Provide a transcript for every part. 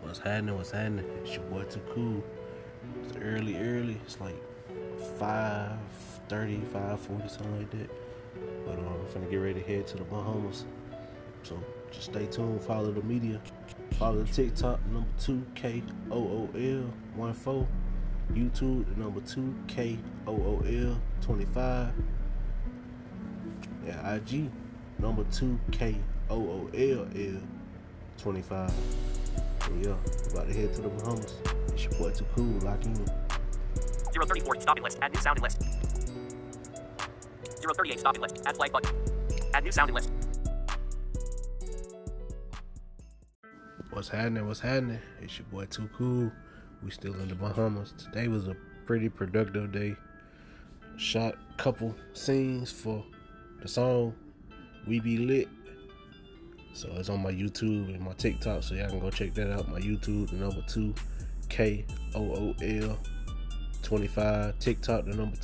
What's happening? What's happening? It's your boy Too Cool. It's early. It's like 5:30, 5:40, something like that. But I'm finna get ready to head to the Bahamas. So just stay tuned. Follow the media. Follow the TikTok, number 2KOOL14. YouTube, the number 2KOOL25. Yeah, IG, number 2KOOLL25. Yeah, about to head to the Bahamas. It's your boy Too Cool. Lock in. 034, stopping list. Add new sounding list. 038, stopping list. Add flag button. Add new sounding list. What's happening? It's your boy Too Cool. We still in the Bahamas. Today was a pretty productive day. Shot a couple scenes for the song We Be Lit. So it's on my YouTube and my TikTok, so y'all can go check that out. My YouTube, the number 2KOOL25. TikTok, the number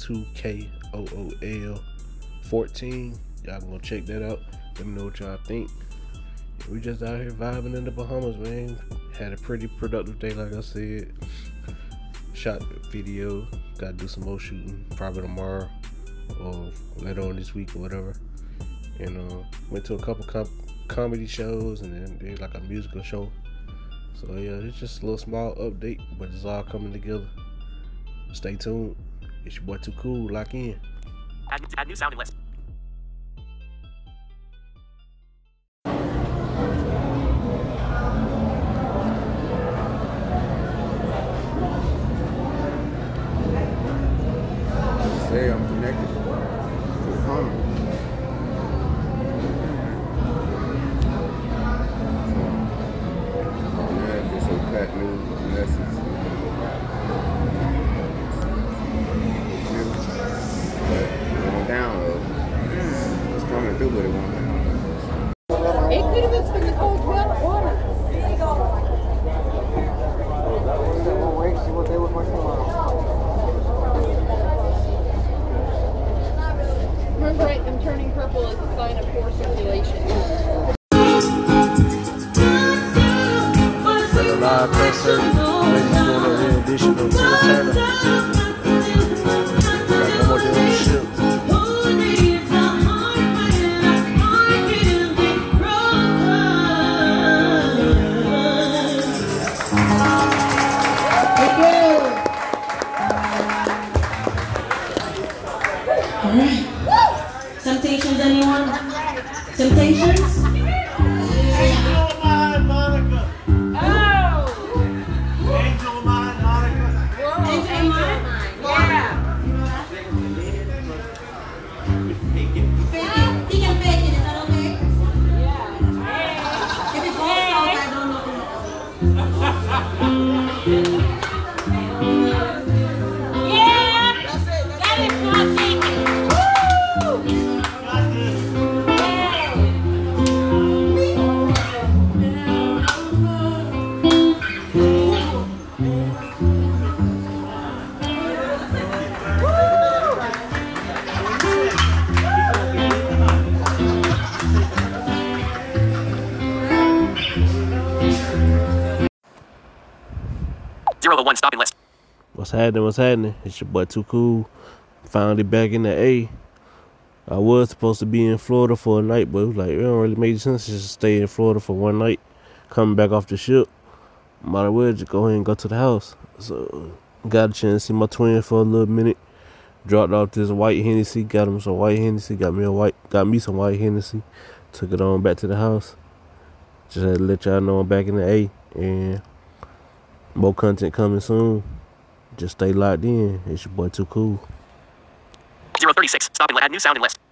2KOOL14. Y'all can go check that out. Let me know what y'all think. We just out here vibing in the Bahamas, man. Had a pretty productive day, like I said. Shot the video. Gotta do some more shooting, probably tomorrow or later on this week or whatever. And went to a couple comedy shows and then did like a musical show. So yeah, it's just a little small update, but it's all coming together. Stay tuned. It's your boy Too Cool. Lock in. Add new sounding list. Say I'm connected to the phone. Yeah, just a cut new message. But it went down though. It's coming through, but it went down. It could have been from the cold water. We'll wait, see what they were working on. Remember, them turning purple is a sign of poor circulation. Live concert. Ladies doing a re-edition of Tina Turner. Got one more day on the ship. Alright. Temptations, anyone? Temptations? Angel of mine, Monica. Oh! Angel of mine, Monica. Angel of mine? Yeah. He can fake it, is that okay? Yeah. If it goes south, I don't know. Yeah! That is not taken. Zero to one, stopping list. What's happening? It's your boy Too Cool. Finally back in the A. I was supposed to be in Florida for a night, but it was like, it don't really make sense just to stay in Florida for one night. Coming back off the ship, might as well just go ahead and go to the house. So, got a chance to see my twin for a little minute. Dropped off this white Hennessy, got him some white Hennessy, got me some white Hennessy. Took it on back to the house. Just had to let y'all know I'm back in the A. And more content coming soon. Just stay locked in. It's your boy Too Cool. 036, stopping list. Add new sounding list.